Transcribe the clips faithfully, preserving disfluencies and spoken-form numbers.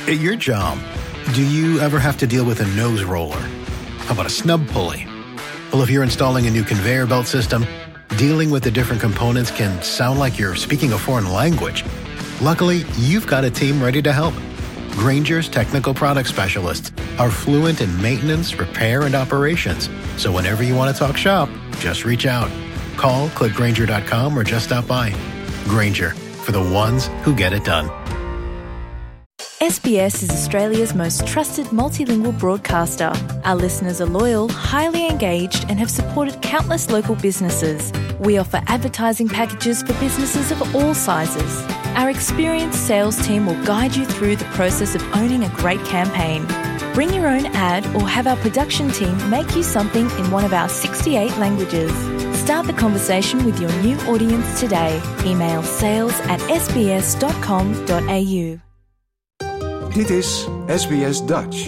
At your job, do you ever have to deal with a nose roller? How about a snub pulley? Well, if you're installing a new conveyor belt system, dealing with the different components can sound like you're speaking a foreign language. Luckily, you've got a team ready to help. Grainger's technical product specialists are fluent in maintenance, repair, and operations. So whenever you want to talk shop, just reach out. Call, click Grainger dot com, or just stop by. Grainger, for the ones who get it done. S B S is Australia's most trusted multilingual broadcaster. Our listeners are loyal, highly engaged, and have supported countless local businesses. We offer advertising packages for businesses of all sizes. Our experienced sales team will guide you through the process of owning a great campaign. Bring your own ad or have our production team make you something in one of our sixty-eight languages. Start the conversation with your new audience today. Email sales at s b s dot com dot a u. Dit is S B S Dutch.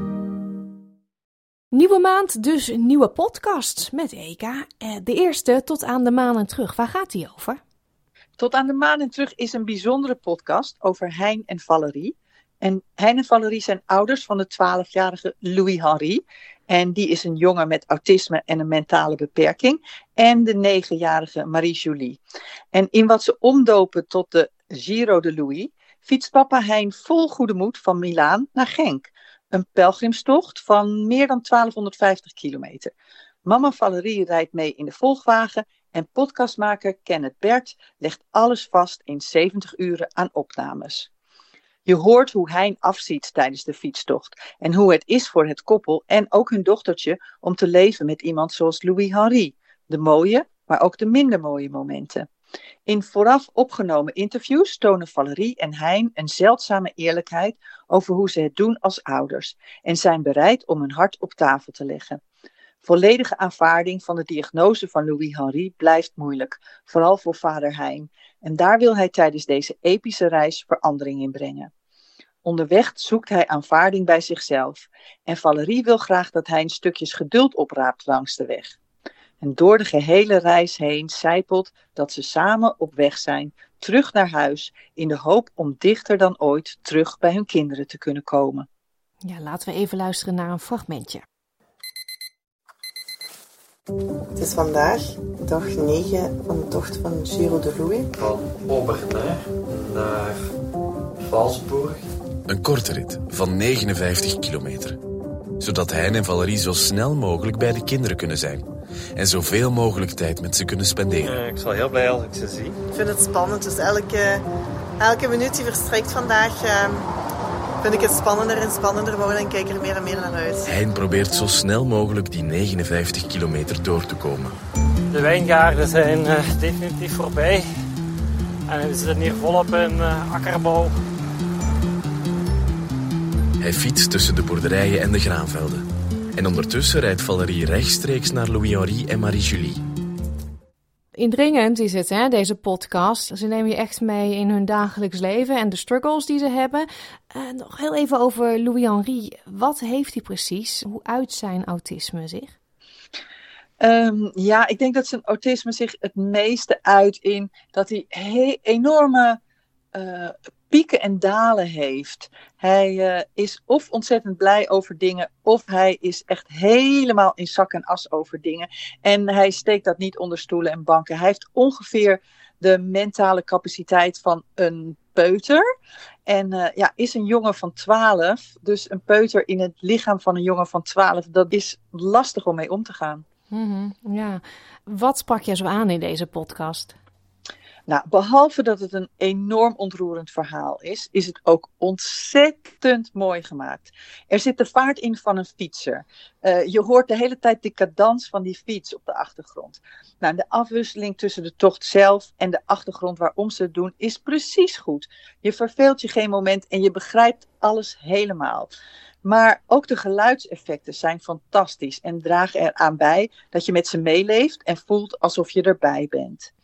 Nieuwe maand, dus een nieuwe podcast met Eka. De eerste tot aan de maan en terug. Waar gaat die over? Tot aan de maan en terug is een bijzondere podcast over Hein en Valerie. En Hein en Valerie zijn ouders van de twaalfjarige Louis Henri. En die is een jongen met autisme en een mentale beperking. En de negenjarige Marie-Julie. En in wat ze omdopen tot de Giro de Louis, fietst papa Hein vol goede moed van Milaan naar Genk. Een pelgrimstocht van meer dan twaalfhonderdvijftig kilometer. Mama Valerie rijdt mee in de volgwagen en podcastmaker Kenneth Bert legt alles vast in zeventig uren aan opnames. Je hoort hoe Hein afziet tijdens de fietstocht en hoe het is voor het koppel en ook hun dochtertje om te leven met iemand zoals Louis Henri. De mooie, maar ook de minder mooie momenten. In vooraf opgenomen interviews tonen Valerie en Hein een zeldzame eerlijkheid over hoe ze het doen als ouders en zijn bereid om hun hart op tafel te leggen. Volledige aanvaarding van de diagnose van Louis Henri blijft moeilijk, vooral voor vader Hein. En daar wil hij tijdens deze epische reis verandering in brengen. Onderweg zoekt hij aanvaarding bij zichzelf en Valerie wil graag dat hij een stukjes geduld opraapt langs de weg. En door de gehele reis heen sijpelt dat ze samen op weg zijn, terug naar huis, in de hoop om dichter dan ooit terug bij hun kinderen te kunnen komen. Ja, laten we even luisteren naar een fragmentje. Het is vandaag dag negen van de tocht van Giro de Louis. Van Obernai naar Valsburg. Een korte rit van negenenvijftig kilometer. Zodat Hein en Valerie zo snel mogelijk bij de kinderen kunnen zijn. En zoveel mogelijk tijd met ze kunnen spenderen. Uh, ik zal heel blij als ik ze zie. Ik vind het spannend, dus elke, elke minuut die verstrijkt vandaag uh, vind ik het spannender en spannender worden en kijk er meer en meer naar uit. Hein probeert zo snel mogelijk die negenenvijftig kilometer door te komen. De wijngaarden zijn uh, definitief voorbij. En we zitten hier volop in uh, akkerbouw. Hij fietst tussen de boerderijen en de graanvelden. En ondertussen rijdt Valerie rechtstreeks naar Louis Henri en Marie-Julie. Indringend is het, hè, deze podcast. Ze nemen je echt mee in hun dagelijks leven en de struggles die ze hebben. Uh, nog heel even over Louis Henri. Wat heeft hij precies? Hoe uit zijn autisme zich? Um, ja, ik denk dat zijn autisme zich het meeste uit in dat hij he- enorme uh, pieken en dalen heeft. Hij uh, is of ontzettend blij over dingen, of hij is echt helemaal in zak en as over dingen. En hij steekt dat niet onder stoelen en banken. Hij heeft ongeveer de mentale capaciteit van een peuter. En uh, ja, is een jongen van twaalf. Dus een peuter in het lichaam van een jongen van twaalf, dat is lastig om mee om te gaan. Mm-hmm, ja. Wat sprak je zo aan in deze podcast? Nou, behalve dat het een enorm ontroerend verhaal is, is het ook ontzettend mooi gemaakt. Er zit de vaart in van een fietser. Uh, je hoort de hele tijd de cadans van die fiets op de achtergrond. Nou, de afwisseling tussen de tocht zelf en de achtergrond waarom ze het doen is precies goed. Je verveelt je geen moment en je begrijpt alles helemaal. Maar ook de geluidseffecten zijn fantastisch en dragen eraan bij dat je met ze meeleeft en voelt alsof je erbij bent.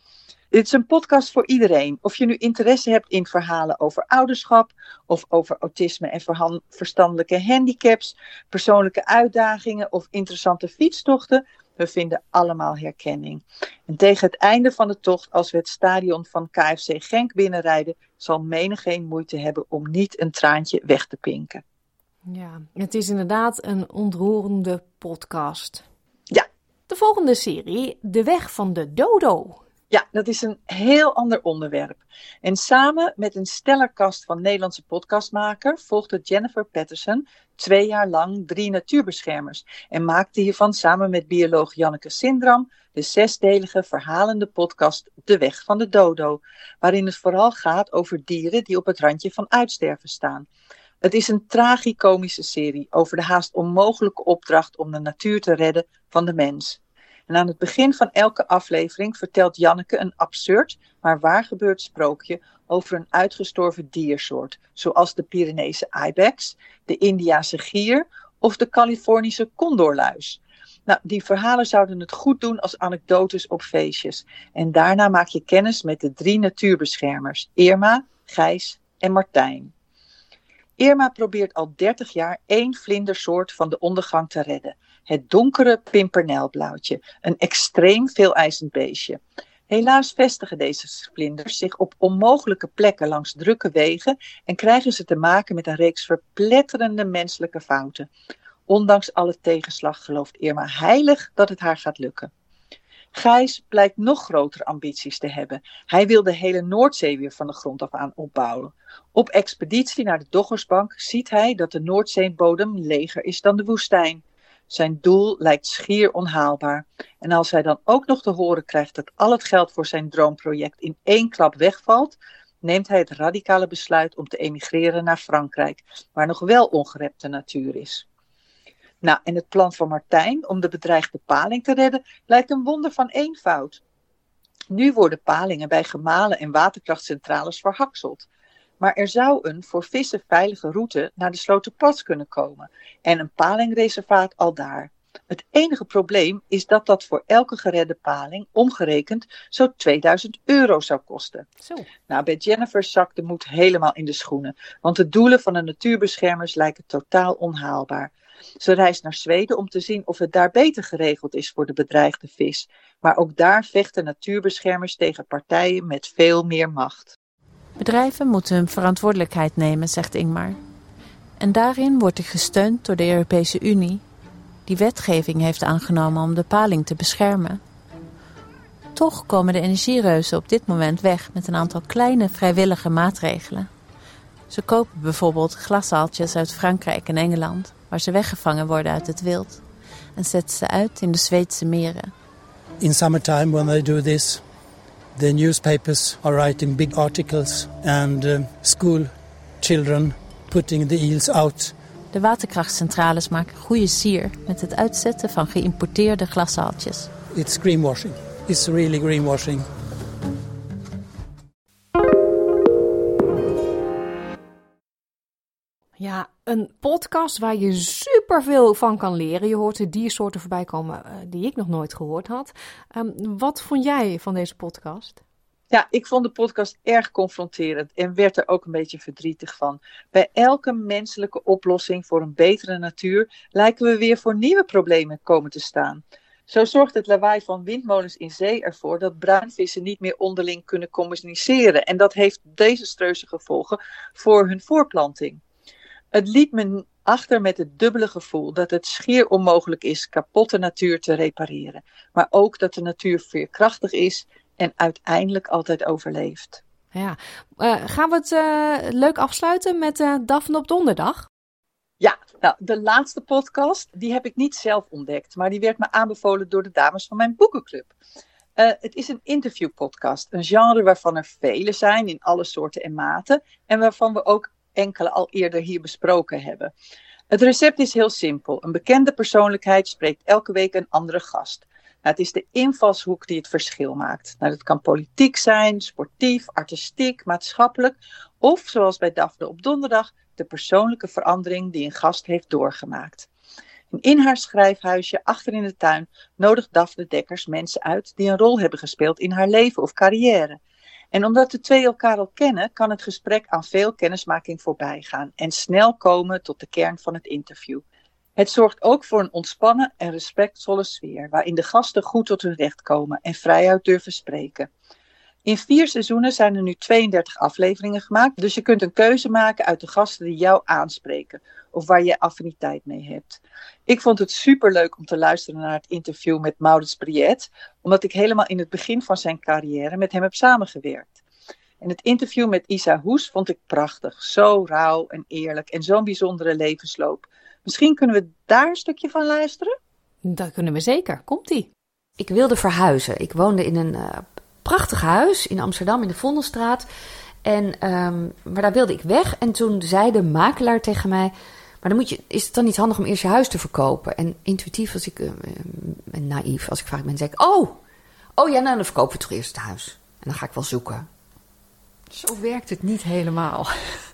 Dit is een podcast voor iedereen. Of je nu interesse hebt in verhalen over ouderschap, of over autisme en verhan- verstandelijke handicaps, persoonlijke uitdagingen of interessante fietstochten, we vinden allemaal herkenning. En tegen het einde van de tocht, als we het stadion van K F C Genk binnenrijden, zal menigeen moeite hebben om niet een traantje weg te pinken. Ja, het is inderdaad een ontroerende podcast. Ja. De volgende serie, De Weg van de Dodo. Ja, dat is een heel ander onderwerp. En samen met een stellerkast van Nederlandse podcastmaker volgde Jennifer Patterson twee jaar lang drie natuurbeschermers. En maakte hiervan samen met bioloog Janneke Sindram de zesdelige verhalende podcast De Weg van de Dodo. Waarin het vooral gaat over dieren die op het randje van uitsterven staan. Het is een tragicomische serie over de haast onmogelijke opdracht om de natuur te redden van de mens. En aan het begin van elke aflevering vertelt Janneke een absurd, maar waargebeurd sprookje over een uitgestorven diersoort, zoals de Pyreneese ibex, de Indiase gier of de Californische condorluis. Nou, die verhalen zouden het goed doen als anekdotes op feestjes. En daarna maak je kennis met de drie natuurbeschermers, Irma, Gijs en Martijn. Irma probeert al dertig jaar één vlindersoort van de ondergang te redden. Het donkere pimpernelblauwtje, een extreem veeleisend beestje. Helaas vestigen deze vlinders zich op onmogelijke plekken langs drukke wegen en krijgen ze te maken met een reeks verpletterende menselijke fouten. Ondanks alle tegenslag gelooft Irma heilig dat het haar gaat lukken. Gijs blijkt nog grotere ambities te hebben. Hij wil de hele Noordzee weer van de grond af aan opbouwen. Op expeditie naar de Doggersbank ziet hij dat de Noordzeebodem leger is dan de woestijn. Zijn doel lijkt schier onhaalbaar. En als hij dan ook nog te horen krijgt dat al het geld voor zijn droomproject in één klap wegvalt, neemt hij het radicale besluit om te emigreren naar Frankrijk, waar nog wel ongerepte natuur is. Nou, en het plan van Martijn om de bedreigde paling te redden lijkt een wonder van eenvoud. Nu worden palingen bij gemalen en waterkrachtcentrales verhakseld. Maar er zou een voor vissen veilige route naar de Sloterplas kunnen komen en een palingreservaat aldaar. Het enige probleem is dat dat voor elke geredde paling omgerekend zo'n tweeduizend euro zou kosten. Zo. Nou, bij Jennifer zakt de moed helemaal in de schoenen, want de doelen van de natuurbeschermers lijken totaal onhaalbaar. Ze reist naar Zweden om te zien of het daar beter geregeld is voor de bedreigde vis. Maar ook daar vechten natuurbeschermers tegen partijen met veel meer macht. Bedrijven moeten hun verantwoordelijkheid nemen, zegt Ingmar. En daarin wordt hij gesteund door de Europese Unie, die wetgeving heeft aangenomen om de paling te beschermen. Toch komen de energiereuzen op dit moment weg met een aantal kleine vrijwillige maatregelen. Ze kopen bijvoorbeeld glasaaltjes uit Frankrijk en Engeland, waar ze weggevangen worden uit het wild, en zetten ze uit in de Zweedse meren. In summertime when they do this, the newspapers are writing big articles and uh, school children putting the eels out. De waterkrachtcentrales maken goede sier met het uitzetten van geïmporteerde glasaaltjes. It's greenwashing. It's really greenwashing. Ja, een podcast waar je superveel van kan leren. Je hoort de diersoorten voorbij komen uh, die ik nog nooit gehoord had. Um, wat vond jij van deze podcast? Ja, ik vond de podcast erg confronterend en werd er ook een beetje verdrietig van. Bij elke menselijke oplossing voor een betere natuur lijken we weer voor nieuwe problemen komen te staan. Zo zorgt het lawaai van windmolens in zee ervoor dat bruinvissen niet meer onderling kunnen communiceren. En dat heeft desastreuze gevolgen voor hun voorplanting. Het liet me achter met het dubbele gevoel dat het schier onmogelijk is kapotte natuur te repareren. Maar ook dat de natuur veerkrachtig is en uiteindelijk altijd overleeft. Ja, uh, gaan we het uh, leuk afsluiten met uh, Daphne op donderdag? Ja, nou, de laatste podcast, die heb ik niet zelf ontdekt, maar die werd me aanbevolen door de dames van mijn boekenclub. Uh, het is een interviewpodcast, een genre waarvan er vele zijn in alle soorten en maten en waarvan we ook enkele al eerder hier besproken hebben. Het recept is heel simpel. Een bekende persoonlijkheid spreekt elke week een andere gast. Nou, het is de invalshoek die het verschil maakt. Nou, dat kan politiek zijn, sportief, artistiek, maatschappelijk of, zoals bij Daphne op donderdag, de persoonlijke verandering die een gast heeft doorgemaakt. En in haar schrijfhuisje achter in de tuin nodigt Daphne Dekkers mensen uit die een rol hebben gespeeld in haar leven of carrière. En omdat de twee elkaar al kennen, kan het gesprek aan veel kennismaking voorbij gaan en snel komen tot de kern van het interview. Het zorgt ook voor een ontspannen en respectvolle sfeer, waarin de gasten goed tot hun recht komen en vrijuit durven spreken. In vier seizoenen zijn er nu tweeëndertig afleveringen gemaakt, dus je kunt een keuze maken uit de gasten die jou aanspreken of waar je affiniteit mee hebt. Ik vond het superleuk om te luisteren naar het interview met Maurits Briet, omdat ik helemaal in het begin van zijn carrière met hem heb samengewerkt. En het interview met Isa Hoes vond ik prachtig, zo rauw en eerlijk en zo'n bijzondere levensloop. Misschien kunnen we daar een stukje van luisteren? Dat kunnen we zeker. Komt-ie. Ik wilde verhuizen. Ik woonde in een uh, prachtig huis in Amsterdam in de Vondelstraat. En, um, maar daar wilde ik weg. En toen zei de makelaar tegen mij, maar dan moet je, is het dan niet handig om eerst je huis te verkopen? En intuïtief was ik uh, uh, naïef. Als ik vaak ben, zei ik, oh, oh ja, nou dan verkopen we toch eerst het huis. En dan ga ik wel zoeken. Zo werkt het niet helemaal.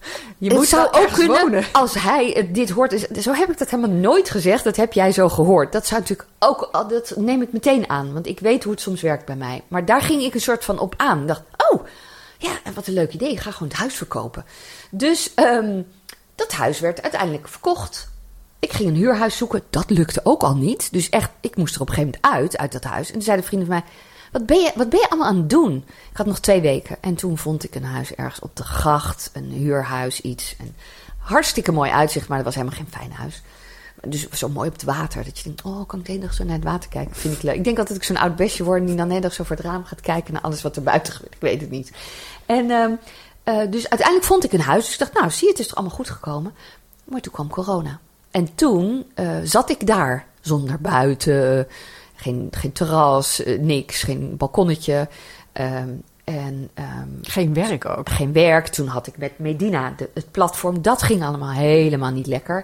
Je het moet zou wel ook kunnen, wonen. Als hij dit hoort. Is, zo heb ik dat helemaal nooit gezegd. Dat heb jij zo gehoord. Dat zou natuurlijk ook, dat neem ik meteen aan. Want ik weet hoe het soms werkt bij mij. Maar daar ging ik een soort van op aan. Ik dacht, oh, ja, wat een leuk idee. Ik ga gewoon het huis verkopen. Dus um, dat huis werd uiteindelijk verkocht. Ik ging een huurhuis zoeken. Dat lukte ook al niet. Dus echt, ik moest er op een gegeven moment uit, uit dat huis. En toen zeiden vrienden van mij, Wat ben, je, wat ben je allemaal aan het doen? Ik had nog twee weken. En toen vond ik een huis ergens op de gracht. Een huurhuis, iets. En hartstikke mooi uitzicht, maar dat was helemaal geen fijn huis. Dus zo mooi op het water. Dat je denkt, oh, kan ik de hele dag zo naar het water kijken? Vind ik leuk. Ik denk altijd dat ik zo'n oud bestje word die dan de hele dag zo voor het raam gaat kijken naar alles wat er buiten gebeurt. Ik weet het niet. En uh, uh, dus uiteindelijk vond ik een huis. Dus ik dacht, nou, zie je, het is toch allemaal goed gekomen. Maar toen kwam corona. En toen uh, zat ik daar zonder buiten... Geen, geen terras, niks, geen balkonnetje. Um, en, um, geen werk ook. Geen werk. Toen had ik met Medina de, het platform. Dat ging allemaal helemaal niet lekker.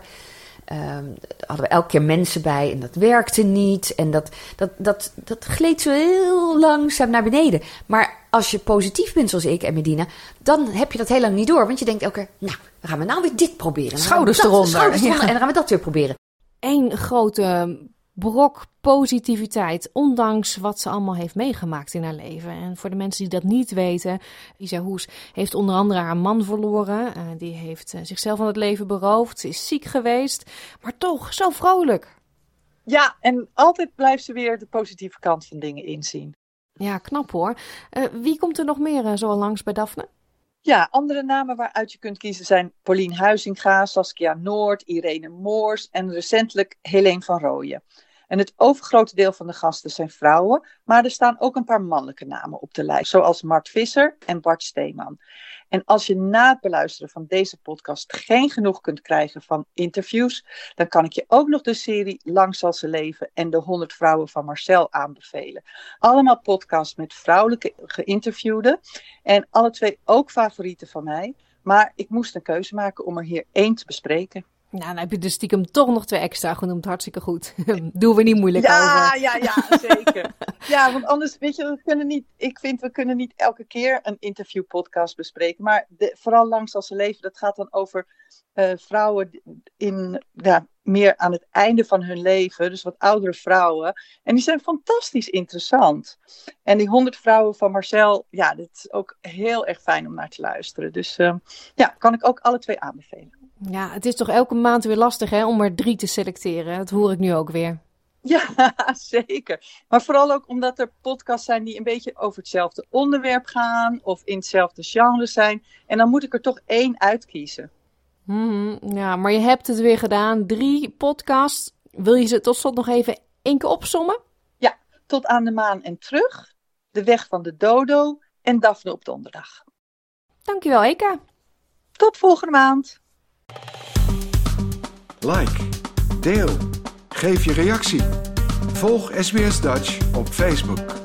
Um, daar hadden we elke keer mensen bij en dat werkte niet. En dat, dat, dat, dat gleed zo heel langzaam naar beneden. Maar als je positief bent zoals ik en Medina, dan heb je dat heel lang niet door. Want je denkt elke keer, nou, dan gaan we nou weer dit proberen. Schouders eronder. Schouders eronder. Ja. En dan gaan we dat weer proberen. Eén grote brok positiviteit, ondanks wat ze allemaal heeft meegemaakt in haar leven. En voor de mensen die dat niet weten, Isa Hoes heeft onder andere haar man verloren. Uh, die heeft uh, zichzelf van het leven beroofd. Ze is ziek geweest, maar toch zo vrolijk. Ja, en altijd blijft ze weer de positieve kant van dingen inzien. Ja, knap hoor. Uh, wie komt er nog meer uh, zo al langs bij Daphne? Ja, andere namen waaruit je kunt kiezen zijn Paulien Huizinga, Saskia Noord, Irene Moors en recentelijk Helene van Rooyen. En het overgrote deel van de gasten zijn vrouwen, maar er staan ook een paar mannelijke namen op de lijst, zoals Mart Visser en Bart Steeman. En als je na het beluisteren van deze podcast geen genoeg kunt krijgen van interviews, dan kan ik je ook nog de serie Lang zal ze leven en de honderd vrouwen van Marcel aanbevelen. Allemaal podcasts met vrouwelijke geïnterviewden en alle twee ook favorieten van mij. Maar ik moest een keuze maken om er hier één te bespreken. Nou, dan heb je dus stiekem toch nog twee extra genoemd. Hartstikke goed. Doen we niet moeilijk ja, over. Ja, ja, zeker. Ja, want anders, weet je, we kunnen niet, ik vind, we kunnen niet elke keer een interviewpodcast bespreken. Maar de, vooral Lang zal ze leven, dat gaat dan over uh, vrouwen in, ja, meer aan het einde van hun leven. Dus wat oudere vrouwen. En die zijn fantastisch interessant. En die honderd vrouwen van Marcel, ja, dat is ook heel erg fijn om naar te luisteren. Dus uh, ja, kan ik ook alle twee aanbevelen. Ja, het is toch elke maand weer lastig hè, om er drie te selecteren. Dat hoor ik nu ook weer. Ja, zeker. Maar vooral ook omdat er podcasts zijn die een beetje over hetzelfde onderwerp gaan. Of in hetzelfde genre zijn. En dan moet ik er toch één uitkiezen. Mm-hmm, ja, maar je hebt het weer gedaan. Drie podcasts. Wil je ze tot slot nog even één keer opsommen? Ja, Tot aan de maan en terug. De weg van de dodo. En Daphne op donderdag. Dankjewel, Eka. Tot volgende maand. Like, deel, geef je reactie. Volg S B S Dutch op Facebook.